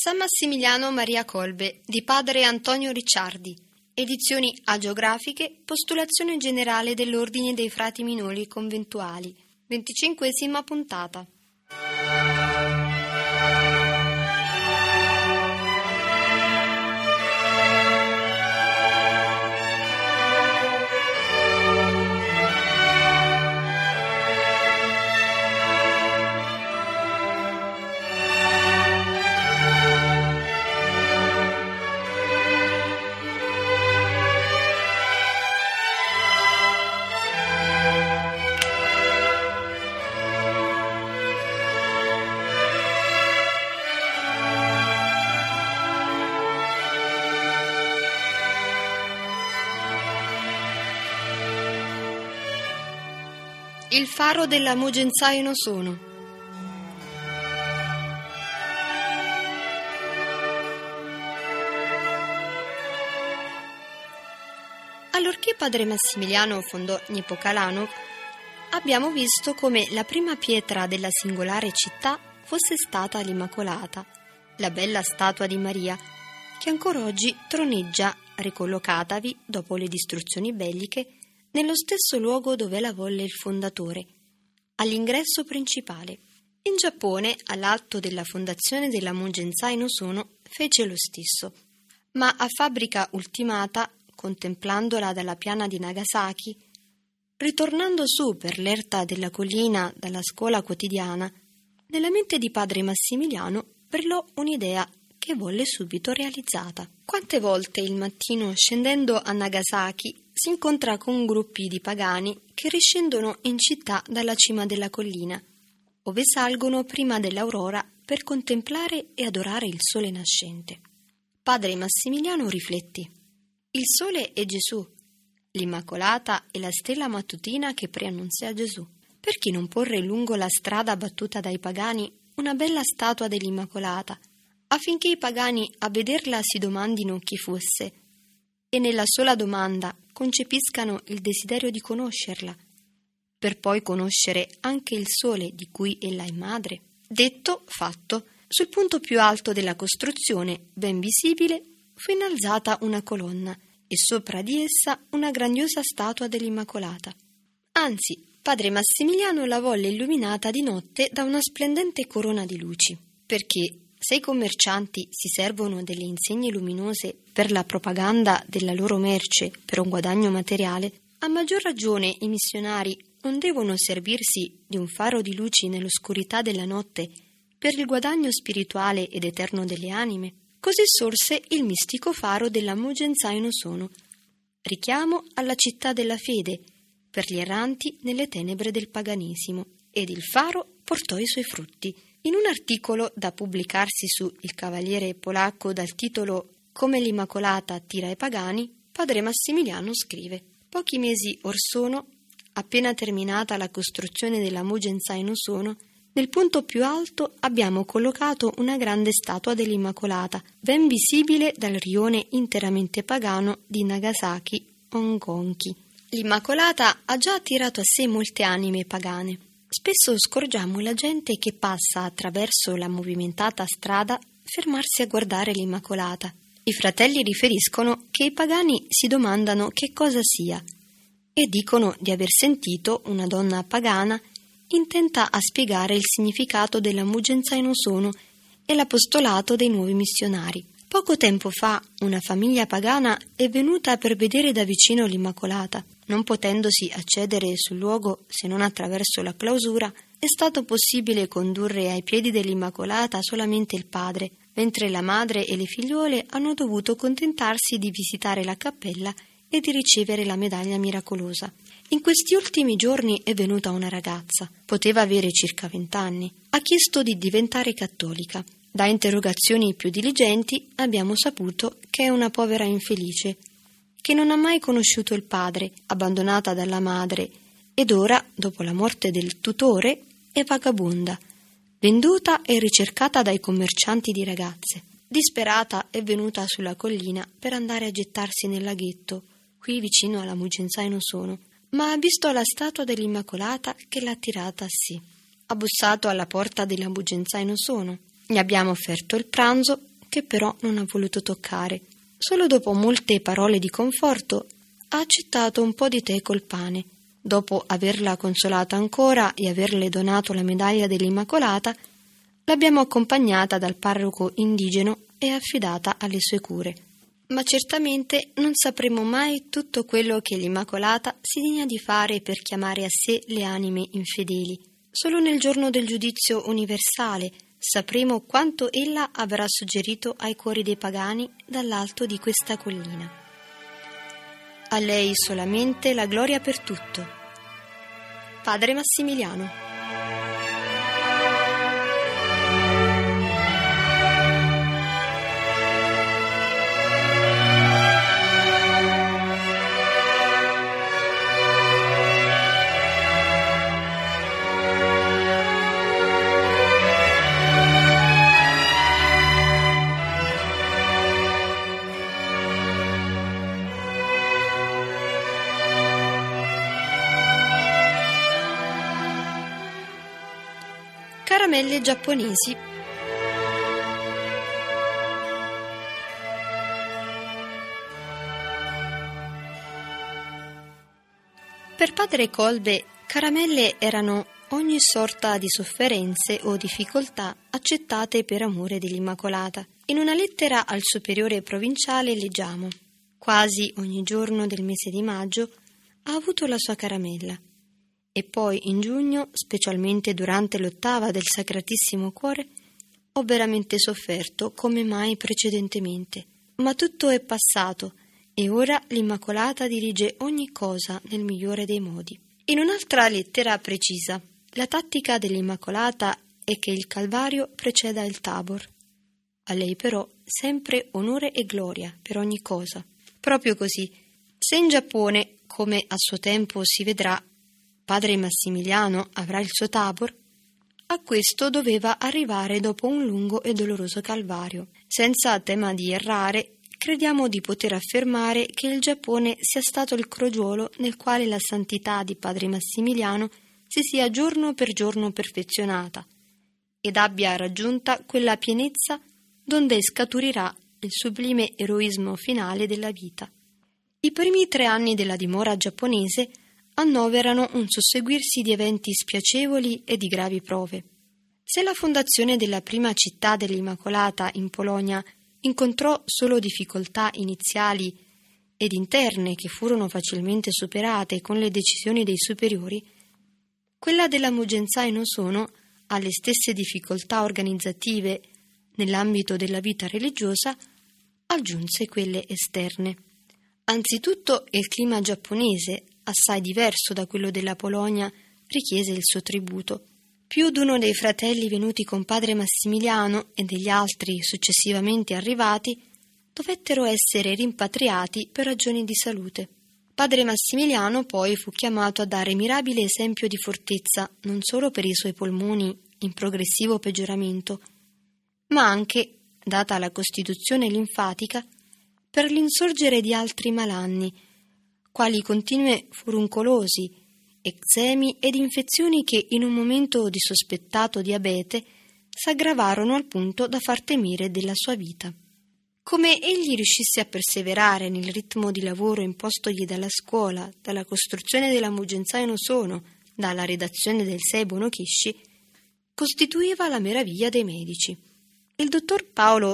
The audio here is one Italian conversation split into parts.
San Massimiliano Maria Colbe di padre Antonio Ricciardi. Edizioni agiografiche, postulazione generale dell'Ordine dei Frati Minori Conventuali. 25ª puntata. Il faro della Mugenzaino sono. Allorché padre Massimiliano fondò Nepocalano, abbiamo visto come la prima pietra della singolare città fosse stata l'Immacolata, la bella statua di Maria, che ancora oggi troneggia, ricollocatavi dopo le distruzioni belliche, nello stesso luogo dove la volle il fondatore, all'ingresso principale. In Giappone, all'atto della fondazione della Mugenzaino Sono, fece lo stesso, ma a fabbrica ultimata, contemplandola dalla piana di Nagasaki, ritornando su per l'erta della collina dalla scuola quotidiana, nella mente di padre Massimiliano brillò un'idea che volle subito realizzata. Quante volte il mattino, scendendo a Nagasaki, si incontra con gruppi di pagani che riscendono in città dalla cima della collina, ove salgono prima dell'aurora per contemplare e adorare il sole nascente. Padre Massimiliano riflettì: il sole è Gesù, l'Immacolata è la stella mattutina che preannunzia Gesù. Perché non porre lungo la strada battuta dai pagani una bella statua dell'Immacolata, affinché i pagani a vederla si domandino chi fosse e nella sola domanda concepiscano il desiderio di conoscerla, per poi conoscere anche il sole di cui ella è madre. Detto, fatto, sul punto più alto della costruzione, ben visibile, fu innalzata una colonna e sopra di essa una grandiosa statua dell'Immacolata. Anzi, padre Massimiliano la volle illuminata di notte da una splendente corona di luci, perché se i commercianti si servono delle insegne luminose per la propaganda della loro merce per un guadagno materiale, a maggior ragione i missionari non devono servirsi di un faro di luci nell'oscurità della notte per il guadagno spirituale ed eterno delle anime. Così sorse il mistico faro della Mugenzaino Sono, richiamo alla città della fede per gli erranti nelle tenebre del paganesimo, ed il faro portò i suoi frutti. In un articolo da pubblicarsi su Il Cavaliere Polacco dal titolo Come l'Immacolata attira i pagani, padre Massimiliano scrive: pochi mesi or sono, appena terminata la costruzione della Mugenzaino Sono, nel punto più alto abbiamo collocato una grande statua dell'Immacolata, ben visibile dal rione interamente pagano di Nagasaki Ongonki. L'Immacolata ha già attirato a sé molte anime pagane. Spesso scorgiamo la gente che passa attraverso la movimentata strada fermarsi a guardare l'Immacolata. I fratelli riferiscono che i pagani si domandano che cosa sia e dicono di aver sentito una donna pagana intenta a spiegare il significato della Mugenzaino Sono e l'apostolato dei nuovi missionari. Poco tempo fa una famiglia pagana è venuta per vedere da vicino l'Immacolata. Non potendosi accedere sul luogo se non attraverso la clausura, è stato possibile condurre ai piedi dell'Immacolata solamente il padre, mentre la madre e le figliuole hanno dovuto contentarsi di visitare la cappella e di ricevere la medaglia miracolosa. In questi ultimi giorni è venuta una ragazza, poteva avere circa 20 anni, ha chiesto di diventare cattolica. Da interrogazioni più diligenti abbiamo saputo che è una povera infelice, che non ha mai conosciuto il padre, abbandonata dalla madre, ed ora, dopo la morte del tutore, è vagabonda, venduta e ricercata dai commercianti di ragazze. Disperata è venuta sulla collina per andare a gettarsi nel laghetto, qui vicino alla Mugenzaino Sono, ma ha visto la statua dell'Immacolata che l'ha tirata a sé. Ha bussato alla porta della Mugenzaino Sono. Gli abbiamo offerto il pranzo che però non ha voluto toccare. Solo dopo molte parole di conforto ha accettato un po' di tè col pane. Dopo averla consolata ancora e averle donato la medaglia dell'Immacolata, l'abbiamo accompagnata dal parroco indigeno e affidata alle sue cure. Ma certamente non sapremo mai tutto quello che l'Immacolata si digna di fare per chiamare a sé le anime infedeli. Solo nel giorno del giudizio universale sapremo quanto ella avrà suggerito ai cuori dei pagani dall'alto di questa collina. A lei solamente la gloria per tutto. Padre Massimiliano. Caramelle giapponesi. Per padre Kolbe, caramelle erano ogni sorta di sofferenze o difficoltà accettate per amore dell'Immacolata. In una lettera al superiore provinciale leggiamo: quasi ogni giorno del mese di maggio ha avuto la sua caramella. E poi in giugno, specialmente durante l'ottava del Sacratissimo Cuore, ho veramente sofferto come mai precedentemente. Ma tutto è passato e ora l'Immacolata dirige ogni cosa nel migliore dei modi. In un'altra lettera precisa: la tattica dell'Immacolata è che il Calvario preceda il Tabor. A lei però sempre onore e gloria per ogni cosa. Proprio così, se in Giappone, come a suo tempo si vedrà, padre Massimiliano avrà il suo Tabor, a questo doveva arrivare dopo un lungo e doloroso calvario. Senza tema di errare, crediamo di poter affermare che il Giappone sia stato il crogiolo nel quale la santità di padre Massimiliano si sia giorno per giorno perfezionata ed abbia raggiunta quella pienezza donde scaturirà il sublime eroismo finale della vita. I primi 3 anni della dimora giapponese annoverano un susseguirsi di eventi spiacevoli e di gravi prove. Se la fondazione della prima città dell'Immacolata in Polonia incontrò solo difficoltà iniziali ed interne che furono facilmente superate con le decisioni dei superiori, quella della Mugenza in Osono, alle stesse difficoltà organizzative nell'ambito della vita religiosa, aggiunse quelle esterne. Anzitutto il clima giapponese, assai diverso da quello della Polonia, richiese il suo tributo. Più d'uno dei fratelli venuti con padre Massimiliano e degli altri successivamente arrivati dovettero essere rimpatriati per ragioni di salute. Padre Massimiliano poi fu chiamato a dare mirabile esempio di fortezza non solo per i suoi polmoni in progressivo peggioramento, ma anche, data la costituzione linfatica, per l'insorgere di altri malanni, quali continue furuncolosi, eczemi ed infezioni che in un momento di sospettato diabete s'aggravarono al punto da far temere della sua vita. Come egli riuscisse a perseverare nel ritmo di lavoro impostogli dalla scuola, dalla costruzione della Mugenza in Osono, dalla redazione del Seibo no Kishi, costituiva la meraviglia dei medici. Il dottor Paolo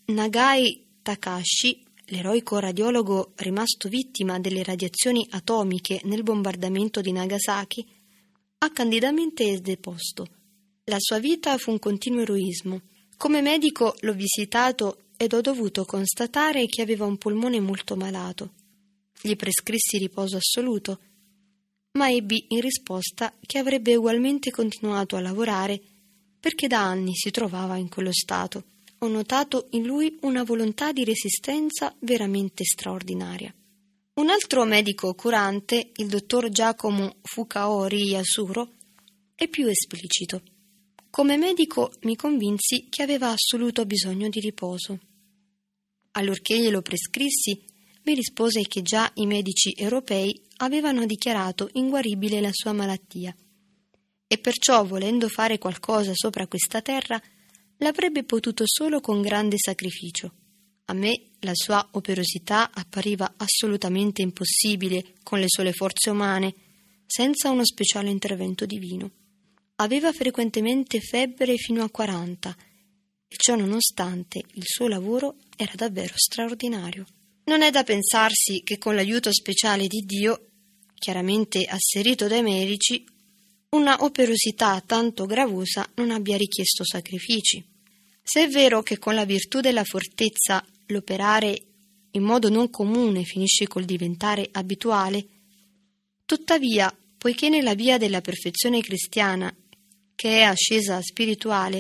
Nagai Takashi, l'eroico radiologo rimasto vittima delle radiazioni atomiche nel bombardamento di Nagasaki, ha candidamente deposto: la sua vita fu un continuo eroismo. Come medico l'ho visitato ed ho dovuto constatare che aveva un polmone molto malato. Gli prescrissi riposo assoluto, ma ebbi in risposta che avrebbe ugualmente continuato a lavorare perché da anni si trovava in quello stato. Ho notato in lui una volontà di resistenza veramente straordinaria. Un altro medico curante, il dottor Giacomo Fukaori Yasuro, è più esplicito. Come medico mi convinsi che aveva assoluto bisogno di riposo. Allorché glielo prescrissi, mi rispose che già i medici europei avevano dichiarato inguaribile la sua malattia e perciò, volendo fare qualcosa sopra questa terra, l'avrebbe potuto solo con grande sacrificio. A me la sua operosità appariva assolutamente impossibile con le sole forze umane, senza uno speciale intervento divino. Aveva frequentemente febbre fino a 40, e ciò nonostante il suo lavoro era davvero straordinario. Non è da pensarsi che con l'aiuto speciale di Dio, chiaramente asserito dai medici, una operosità tanto gravosa non abbia richiesto sacrifici. Se è vero che con la virtù della fortezza l'operare in modo non comune finisce col diventare abituale, tuttavia, poiché nella via della perfezione cristiana, che è ascesa spirituale,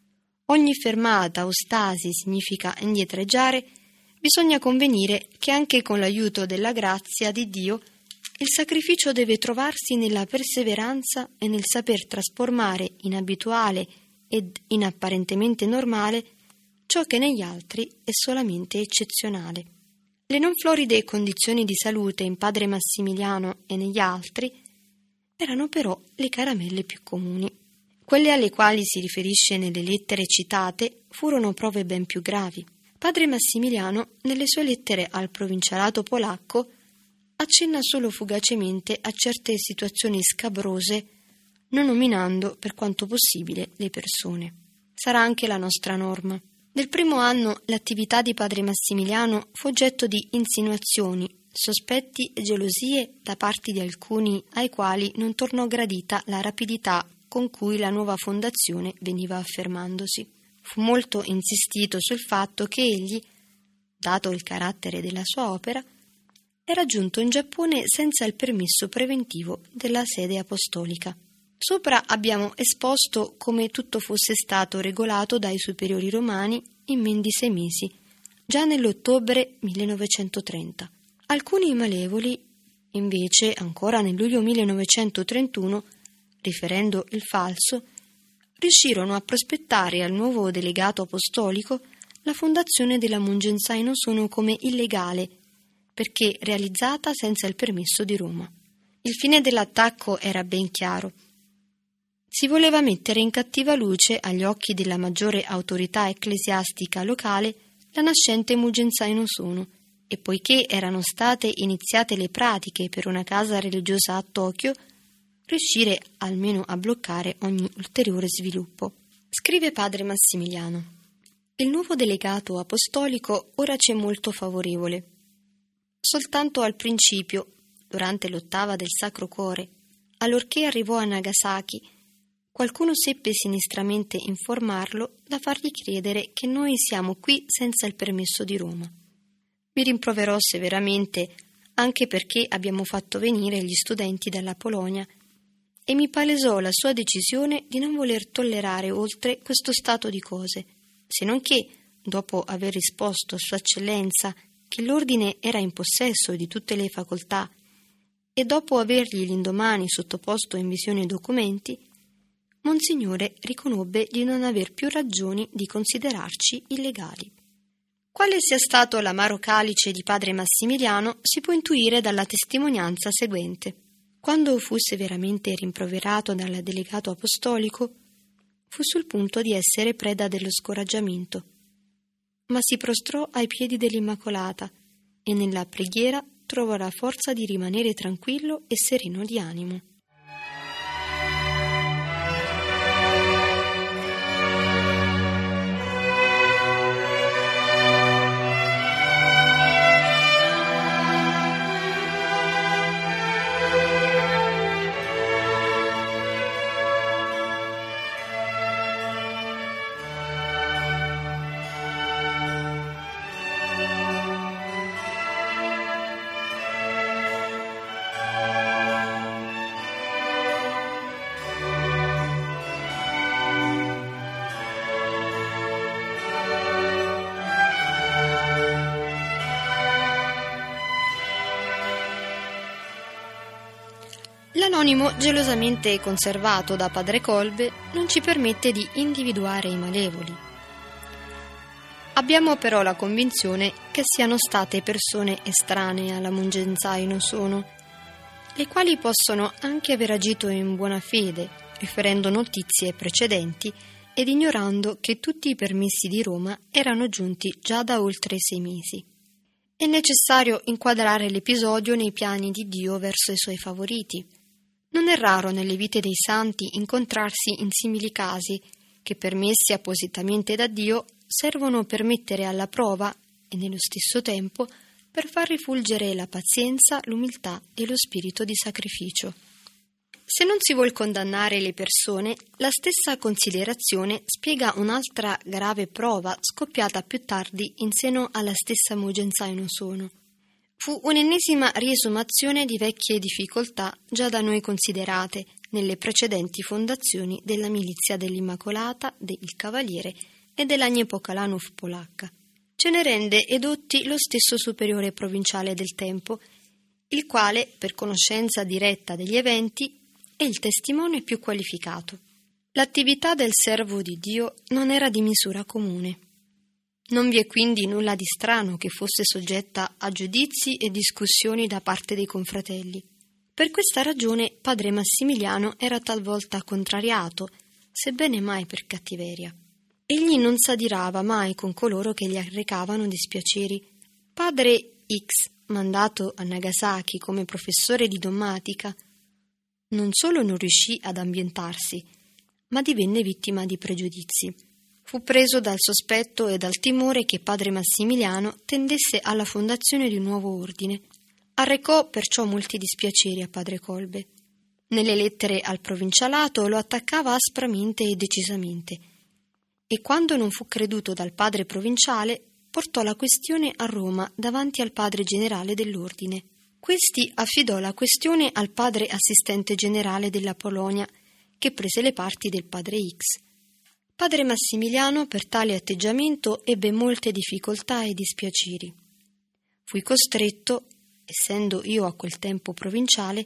ogni fermata o stasi significa indietreggiare, bisogna convenire che anche con l'aiuto della grazia di Dio il sacrificio deve trovarsi nella perseveranza e nel saper trasformare in abituale ed in apparentemente normale ciò che negli altri è solamente eccezionale. Le non floride condizioni di salute in padre Massimiliano e negli altri erano però le caramelle più comuni. Quelle alle quali si riferisce nelle lettere citate furono prove ben più gravi. Padre Massimiliano, nelle sue lettere al provincialato polacco, accenna solo fugacemente a certe situazioni scabrose, non nominando, per quanto possibile, le persone. Sarà anche la nostra norma. Nel primo anno l'attività di padre Massimiliano fu oggetto di insinuazioni, sospetti e gelosie da parte di alcuni ai quali non tornò gradita la rapidità con cui la nuova fondazione veniva affermandosi. Fu molto insistito sul fatto che egli, dato il carattere della sua opera, era giunto in Giappone senza il permesso preventivo della sede apostolica. Sopra abbiamo esposto come tutto fosse stato regolato dai superiori romani in men di 6 mesi, già nell'ottobre 1930. Alcuni malevoli, invece, ancora nel luglio 1931, riferendo il falso, riuscirono a prospettare al nuovo delegato apostolico la fondazione della Mungenza Inosono come illegale, perché realizzata senza il permesso di Roma. Il fine dell'attacco era ben chiaro. Si voleva mettere in cattiva luce agli occhi della maggiore autorità ecclesiastica locale la nascente Mungenza Inosono, e poiché erano state iniziate le pratiche per una casa religiosa a Tokyo, riuscire almeno a bloccare ogni ulteriore sviluppo. Scrive padre Massimiliano: il nuovo delegato apostolico ora c'è molto favorevole. Soltanto al principio, durante l'ottava del Sacro Cuore, allorché arrivò a Nagasaki, qualcuno seppe sinistramente informarlo da fargli credere che noi siamo qui senza il permesso di Roma. Mi rimproverò severamente anche perché abbiamo fatto venire gli studenti dalla Polonia e mi palesò la sua decisione di non voler tollerare oltre questo stato di cose, se non che, dopo aver risposto a Sua Eccellenza che l'ordine era in possesso di tutte le facoltà e dopo avergli l'indomani sottoposto in visione i documenti, Monsignore riconobbe di non aver più ragioni di considerarci illegali. Quale sia stato l'amaro calice di padre Massimiliano si può intuire dalla testimonianza seguente. Quando fu severamente rimproverato dal delegato apostolico, fu sul punto di essere preda dello scoraggiamento, ma si prostrò ai piedi dell'Immacolata e nella preghiera trovò la forza di rimanere tranquillo e sereno di animo. L'anonimo gelosamente conservato da padre Kolbe non ci permette di individuare i malevoli. Abbiamo però la convinzione che siano state persone estranee alla Mungenza Inosono, le quali possono anche aver agito in buona fede, riferendo notizie precedenti ed ignorando che tutti i permessi di Roma erano giunti già da oltre 6 mesi. È necessario inquadrare l'episodio nei piani di Dio verso i suoi favoriti. Non è raro nelle vite dei santi incontrarsi in simili casi che, permessi appositamente da Dio, servono per mettere alla prova e nello stesso tempo per far rifulgere la pazienza, l'umiltà e lo spirito di sacrificio. Se non si vuol condannare le persone, la stessa considerazione spiega un'altra grave prova scoppiata più tardi in seno alla stessa Mogenzaino Sono. Fu un'ennesima riesumazione di vecchie difficoltà già da noi considerate nelle precedenti fondazioni della milizia dell'Immacolata, del Cavaliere e della Niepokalanów polacca. Ce ne rende edotti lo stesso superiore provinciale del tempo, il quale, per conoscenza diretta degli eventi, è il testimone più qualificato. L'attività del servo di Dio non era di misura comune. Non vi è quindi nulla di strano che fosse soggetta a giudizi e discussioni da parte dei confratelli. Per questa ragione padre Massimiliano era talvolta contrariato, sebbene mai per cattiveria. Egli non s'adirava mai con coloro che gli arrecavano dispiaceri. Padre X, mandato a Nagasaki come professore di dommatica, non solo non riuscì ad ambientarsi, ma divenne vittima di pregiudizi. Fu preso dal sospetto e dal timore che padre Massimiliano tendesse alla fondazione di un nuovo ordine. Arrecò perciò molti dispiaceri a padre Kolbe. Nelle lettere al provincialato lo attaccava aspramente e decisamente, e quando non fu creduto dal padre provinciale, portò la questione a Roma davanti al padre generale dell'ordine. Questi affidò la questione al padre assistente generale della Polonia, che prese le parti del padre X. Padre Massimiliano per tale atteggiamento ebbe molte difficoltà e dispiaceri. Fui costretto, essendo io a quel tempo provinciale,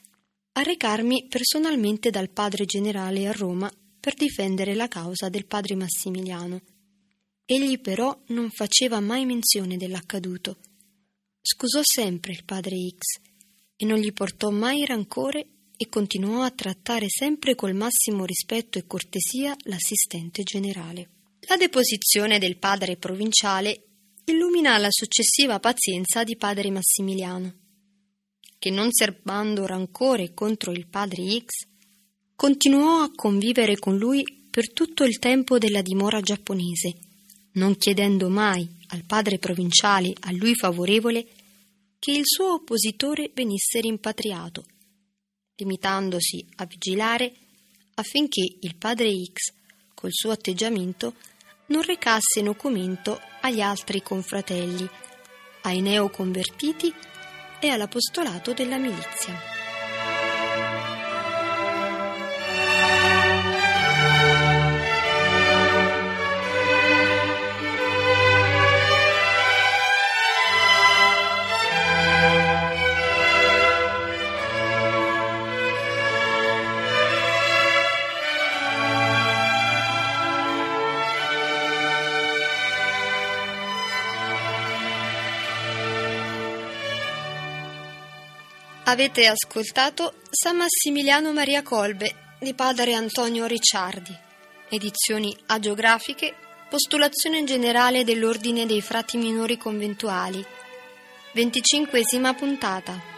a recarmi personalmente dal padre generale a Roma per difendere la causa del padre Massimiliano. Egli però non faceva mai menzione dell'accaduto. Scusò sempre il padre X e non gli portò mai rancore e continuò a trattare sempre col massimo rispetto e cortesia l'assistente generale. La deposizione del padre provinciale illumina la successiva pazienza di padre Massimiliano, che non serbando rancore contro il padre X, continuò a convivere con lui per tutto il tempo della dimora giapponese, non chiedendo mai al padre provinciale a lui favorevole che il suo oppositore venisse rimpatriato, limitandosi a vigilare affinché il padre X, col suo atteggiamento, non recasse nocumento agli altri confratelli, ai neoconvertiti e all'apostolato della milizia. Avete ascoltato San Massimiliano Maria Kolbe di padre Antonio Ricciardi, edizioni agiografiche, postulazione generale dell'Ordine dei Frati Minori Conventuali, 25ª puntata.